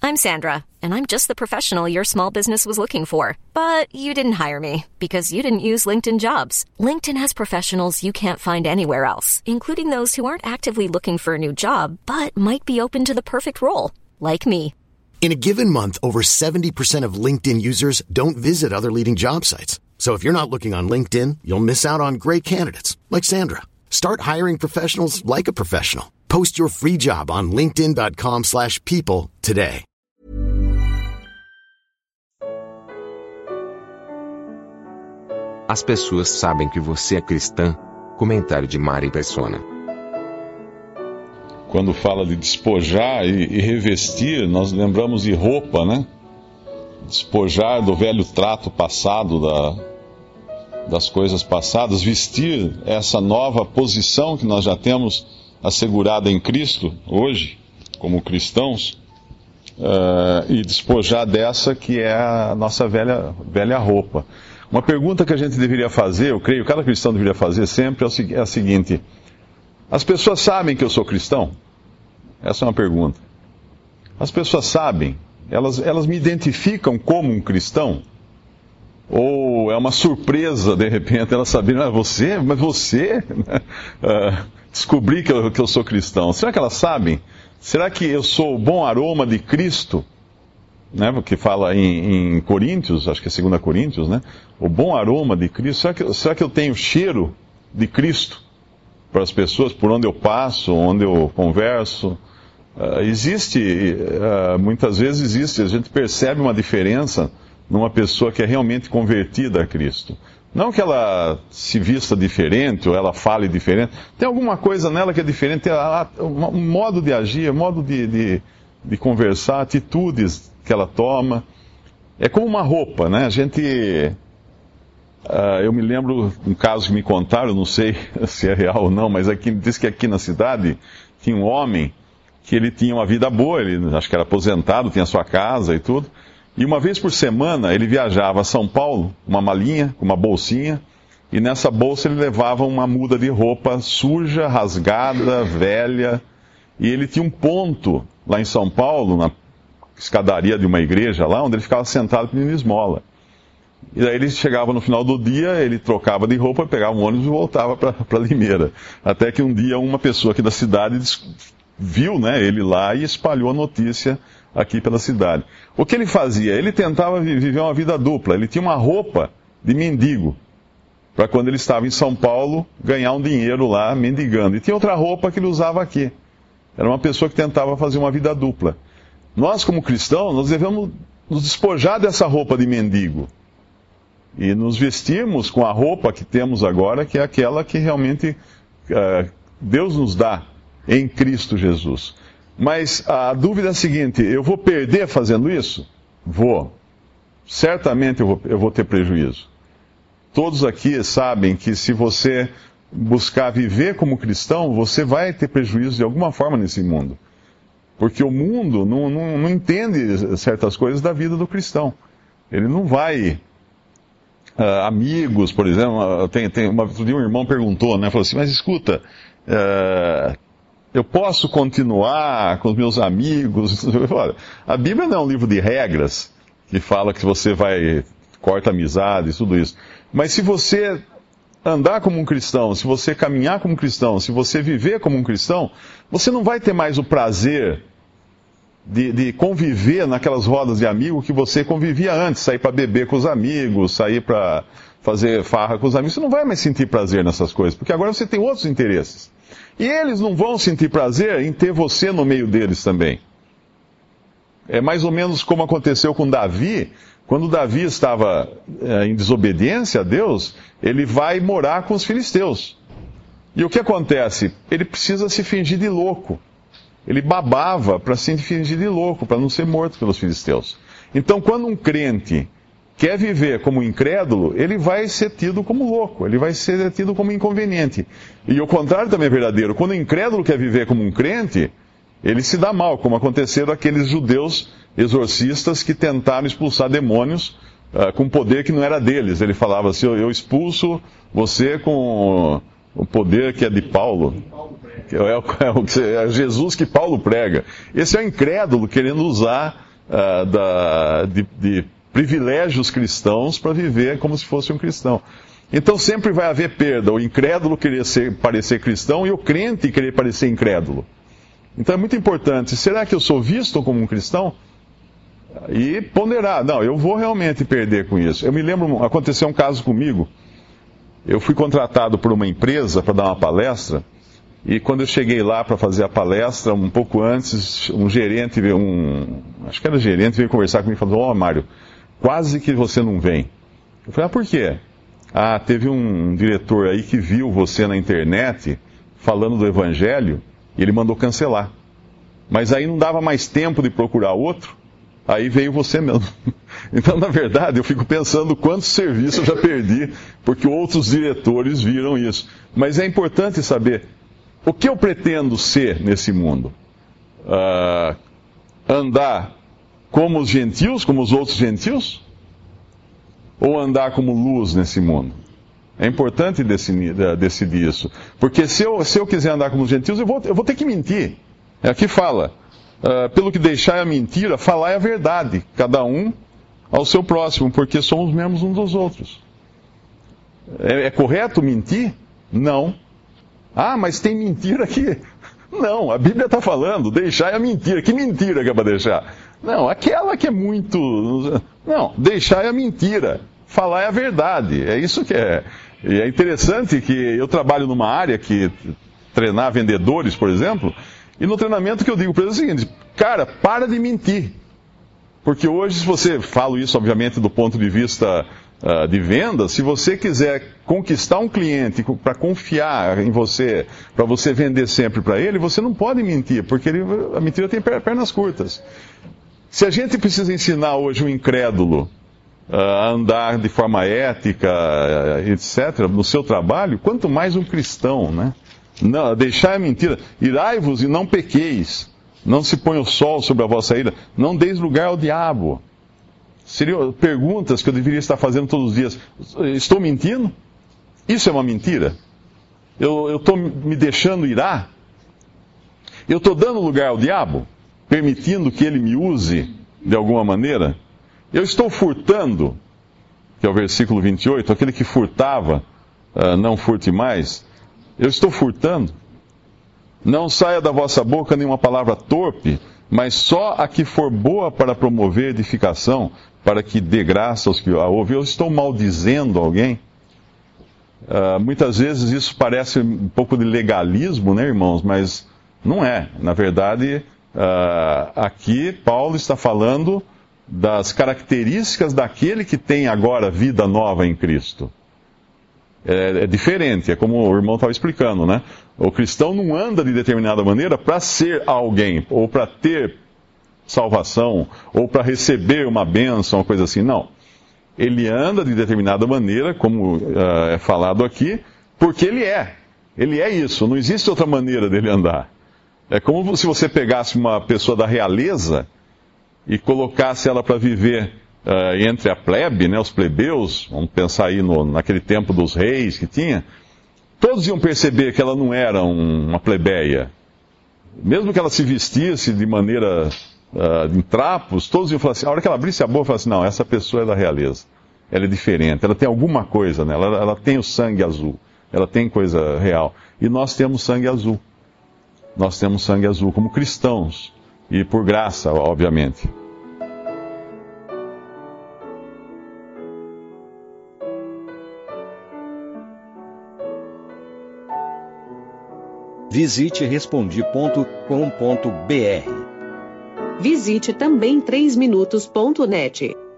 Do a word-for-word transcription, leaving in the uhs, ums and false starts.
I'm Sandra, and I'm just the professional your small business was looking for. But you didn't hire me because you didn't use LinkedIn Jobs. LinkedIn has professionals you can't find anywhere else, including those who aren't actively looking for a new job, but might be open to the perfect role, like me. In a given month, over seventy percent of LinkedIn users don't visit other leading job sites. So if you're not looking on LinkedIn, you'll miss out on great candidates like Sandra. Start hiring professionals like a professional. Post your free job on linkedin dot com slash people today. As pessoas sabem que você é cristã. Comentário de Mari Persona. Quando fala de despojar e, e revestir, nós lembramos de roupa, né? Despojar do velho trato passado, da, das coisas passadas, vestir essa nova posição que nós já temos assegurada em Cristo, hoje, como cristãos, uh, e despojar dessa que é a nossa velha, velha roupa. Uma pergunta que a gente deveria fazer, eu creio, cada cristão deveria fazer sempre, é a seguinte: as pessoas sabem que eu sou cristão? Essa é uma pergunta. As pessoas sabem? Elas, elas me identificam como um cristão? Ou é uma surpresa, de repente, elas saberem, ah, você? Mas você? uh, descobri que eu, que eu sou cristão. Será que elas sabem? Será que eu sou o bom aroma de Cristo? Né, porque fala em, em Coríntios, acho que é dois Coríntios, né? O bom aroma de Cristo. Será que, será que eu tenho cheiro de Cristo para as pessoas, por onde eu passo, onde eu converso? Uh, existe, uh, muitas vezes existe, a gente percebe uma diferença numa pessoa que é realmente convertida a Cristo. Não que ela se vista diferente ou ela fale diferente, tem alguma coisa nela que é diferente, tem um modo de agir, um modo de, de, de conversar, atitudes que ela toma. É como uma roupa, né? A gente... Uh, eu me lembro um caso que me contaram, não sei se é real ou não, mas aqui, diz que aqui na cidade tinha um homem que ele tinha uma vida boa, ele acho que era aposentado, tinha sua casa e tudo, e uma vez por semana ele viajava a São Paulo, uma malinha, com uma bolsinha, e nessa bolsa ele levava uma muda de roupa suja, rasgada, velha, e ele tinha um ponto lá em São Paulo, na escadaria de uma igreja lá, onde ele ficava sentado pedindo esmola. E daí ele chegava no final do dia, ele trocava de roupa, pegava um ônibus e voltava para Limeira. Até que um dia uma pessoa aqui da cidade viu, né, ele lá e espalhou a notícia aqui pela cidade. O que ele fazia? Ele tentava viver uma vida dupla. Ele tinha uma roupa de mendigo, para quando ele estava em São Paulo, ganhar um dinheiro lá mendigando. E tinha outra roupa que ele usava aqui. Era uma pessoa que tentava fazer uma vida dupla. Nós, como cristãos, nós devemos nos despojar dessa roupa de mendigo e nos vestirmos com a roupa que temos agora, que é aquela que realmente uh, Deus nos dá em Cristo Jesus. Mas a dúvida é a seguinte: eu vou perder fazendo isso? Vou. Certamente eu vou, eu vou ter prejuízo. Todos aqui sabem que se você buscar viver como cristão, você vai ter prejuízo de alguma forma nesse mundo. Porque o mundo não, não, não entende certas coisas da vida do cristão. Ele não vai... Uh, amigos, por exemplo, tem, tem uma, um irmão perguntou, né, falou assim, mas escuta, uh, eu posso continuar com os meus amigos? Olha, a Bíblia não é um livro de regras que fala que você vai, corta amizade e tudo isso. Mas se você andar como um cristão, se você caminhar como um cristão, se você viver como um cristão, você não vai ter mais o prazer De, de conviver naquelas rodas de amigos que você convivia antes, sair para beber com os amigos, sair para fazer farra com os amigos. Você não vai mais sentir prazer nessas coisas, porque agora você tem outros interesses. E eles não vão sentir prazer em ter você no meio deles também. É mais ou menos como aconteceu com Davi. Quando Davi estava é, em desobediência a Deus, ele vai morar com os filisteus. E o que acontece? Ele precisa se fingir de louco. Ele babava para se fingir de louco, para não ser morto pelos filisteus. Então, quando um crente quer viver como incrédulo, ele vai ser tido como louco, ele vai ser tido como inconveniente. E o contrário também é verdadeiro. Quando o incrédulo quer viver como um crente, ele se dá mal, como aconteceram aqueles judeus exorcistas que tentaram expulsar demônios uh, com poder que não era deles. Ele falava assim, eu expulso você com o poder que é de Paulo. É, é, é Jesus que Paulo prega. Esse é o incrédulo querendo usar uh, da, de, de privilégios cristãos para viver como se fosse um cristão. Então sempre vai haver perda, o incrédulo querer ser, parecer cristão e o crente querer parecer incrédulo. Então é muito importante, será que eu sou visto como um cristão? E ponderar, não, eu vou realmente perder com isso. Eu me lembro, aconteceu um caso comigo, eu fui contratado por uma empresa para dar uma palestra, e quando eu cheguei lá para fazer a palestra, um pouco antes, um gerente, um, acho que era gerente, veio conversar comigo e falou, ó, Mário, quase que você não vem. Eu falei, ah, por quê? Ah, teve um diretor aí que viu você na internet falando do evangelho e ele mandou cancelar. Mas aí não dava mais tempo de procurar outro, aí veio você mesmo. Então, na verdade, eu fico pensando quantos serviços eu já perdi porque outros diretores viram isso. Mas é importante saber o que eu pretendo ser nesse mundo. Uh, andar como os gentios, como os outros gentios? Ou andar como luz nesse mundo? É importante decidir, decidir isso. Porque se eu, se eu quiser andar como os gentios, eu vou, eu vou ter que mentir. Aqui fala, uh, pelo que deixai a mentira, falai a verdade, cada um ao seu próximo, porque somos membros uns dos outros. É, é correto mentir? Não. Ah, mas tem mentira aqui. Não, a Bíblia está falando, deixai a mentira. Que mentira que é para deixar? Não, aquela que é muito... Não, deixai a mentira. Falar é a verdade. É isso que é. E é interessante que eu trabalho numa área que treinar vendedores, por exemplo, e no treinamento que eu digo para eles é o seguinte, cara, para de mentir. Porque hoje, se você... Falo isso, obviamente, do ponto de vista uh, de venda, se você quiser conquistar um cliente para confiar em você, para você vender sempre para ele, você não pode mentir, porque ele, a mentira tem pernas curtas. Se a gente precisa ensinar hoje um incrédulo uh, a andar de forma ética, uh, etcétera, no seu trabalho, quanto mais um cristão, né? Não, deixar a mentira. Irai-vos e não pequeis. Não se põe o sol sobre a vossa ira. Não deis lugar ao diabo. Seriam perguntas que eu deveria estar fazendo todos os dias. Estou mentindo? Isso é uma mentira? Eu estou me deixando irar? Eu estou dando lugar ao diabo? Permitindo que ele me use de alguma maneira? Eu estou furtando, que é o versículo vinte e oito, aquele que furtava, uh, não furte mais. Eu estou furtando? Não saia da vossa boca nenhuma palavra torpe, mas só a que for boa para promover edificação, para que dê graça aos que a ouvem. Eu estou maldizendo alguém? Uh, muitas vezes isso parece um pouco de legalismo, né, irmãos? Mas não é. Na verdade, uh, aqui Paulo está falando das características daquele que tem agora vida nova em Cristo. É, é diferente, é como o irmão estava explicando, né? O cristão não anda de determinada maneira para ser alguém, ou para ter salvação, ou para receber uma bênção, uma coisa assim, não. Ele anda de determinada maneira, como uh, é falado aqui, porque ele é. Ele é isso, não existe outra maneira dele andar. É como se você pegasse uma pessoa da realeza e colocasse ela para viver uh, entre a plebe, né, os plebeus, vamos pensar aí no, naquele tempo dos reis que tinha, todos iam perceber que ela não era um, uma plebeia. Mesmo que ela se vestisse de maneira... Uh, em trapos, todos iam falar assim, a hora que ela abrisse a boca, falasse, não, essa pessoa é da realeza, ela é diferente, ela tem alguma coisa nela, ela, ela tem o sangue azul, ela tem coisa real, e nós temos sangue azul, nós temos sangue azul como cristãos, e por graça, obviamente. Visite respondi ponto com ponto br. Visite também três minutos ponto net.